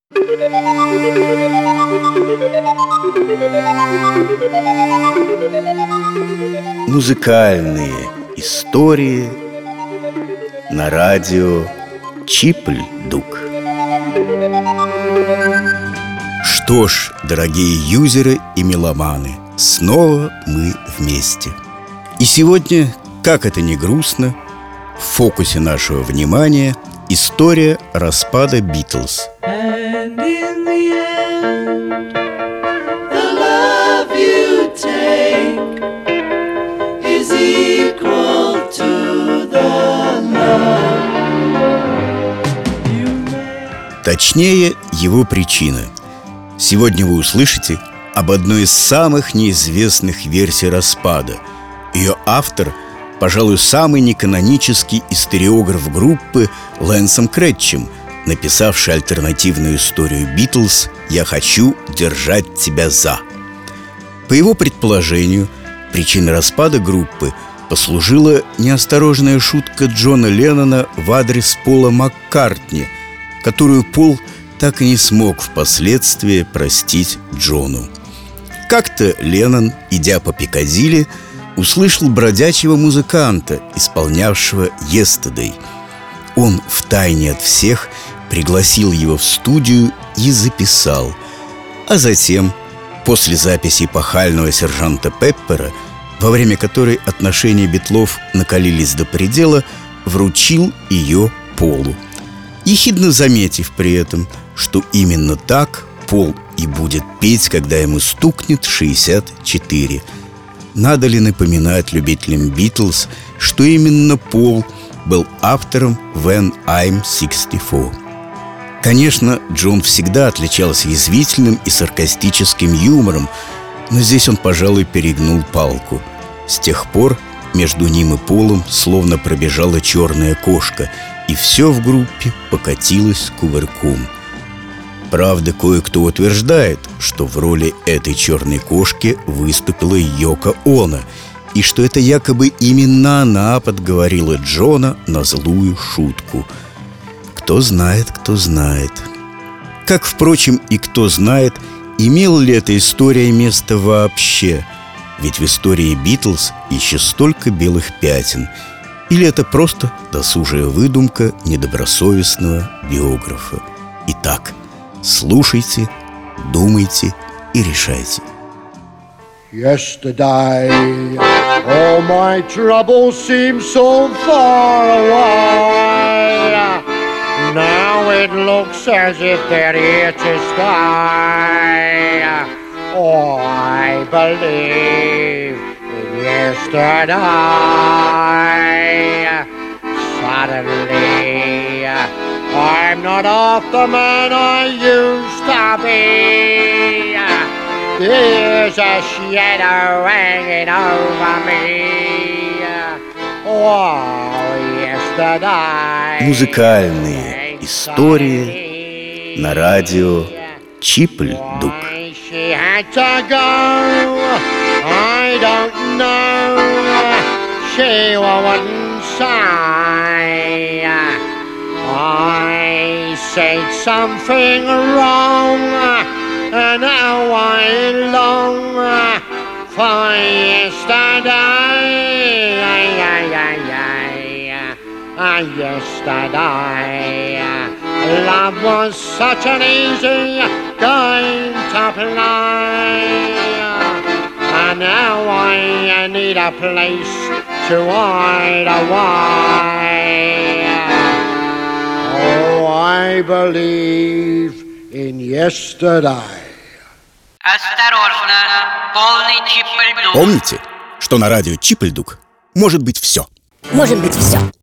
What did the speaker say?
Музыкальные истории на радио Чипль-Дук. Что ж, дорогие юзеры и меломаны, снова мы вместе. И сегодня, как это ни грустно, в фокусе нашего внимания история распада Битлз. Точнее, его причина. Сегодня вы услышите об одной из самых неизвестных версий распада. Ее автор, пожалуй, самый неканонический историограф группы Лэнсом Крэтчем, написавший альтернативную историю Битлз «Я хочу держать тебя за». По его предположению, причиной распада группы послужила неосторожная шутка Джона Леннона в адрес Пола Маккартни, которую Пол так и не смог впоследствии простить Джону. Как-то Леннон, идя по Пиккадилли, услышал бродячего музыканта, исполнявшего «Yesterday». Он втайне от всех пригласил его в студию и записал. А затем, после записи эпохального сержанта Пеппера, во время которой отношения Битлов накалились до предела, вручил ее Полу, ехидно заметив при этом, что именно так Пол и будет петь, когда ему стукнет 64. Надо ли напоминать любителям Битлз, что именно Пол был автором «When I'm 64». Конечно, Джон всегда отличался язвительным и саркастическим юмором, но здесь он, пожалуй, перегнул палку. С тех пор между ним и Полом словно пробежала черная кошка, и все в группе покатилось кувырком. Правда, кое-кто утверждает, что в роли этой черной кошки выступила Йоко Оно, и что это якобы именно она подговорила Джона на злую шутку. Кто знает, кто знает. Как, впрочем, и кто знает, имела ли эта история место вообще. Ведь в истории Битлз еще столько белых пятен. Или это просто досужая выдумка недобросовестного биографа. Итак, слушайте, думайте и решайте. Yesterday, all my troubles seem so far away. Now it looks as if they're here to stay. Oh, I believe in yesterday. Suddenly, I'm not half the man I used to be. There's a shadow hanging over me. Oh, yesterday. Музыкальные истории на радио Чипль-Дук. She had to go, I don't know. She wouldn't say. I said something wrong, and now I long for yesterday. Yesterday, love was such an easy game to play, and now I need a place to hide away. Oh, I believe in yesterday. Осторожно, полный Чипль-Дук. Помните, что на радио Чипль-Дук может быть все. Может быть все.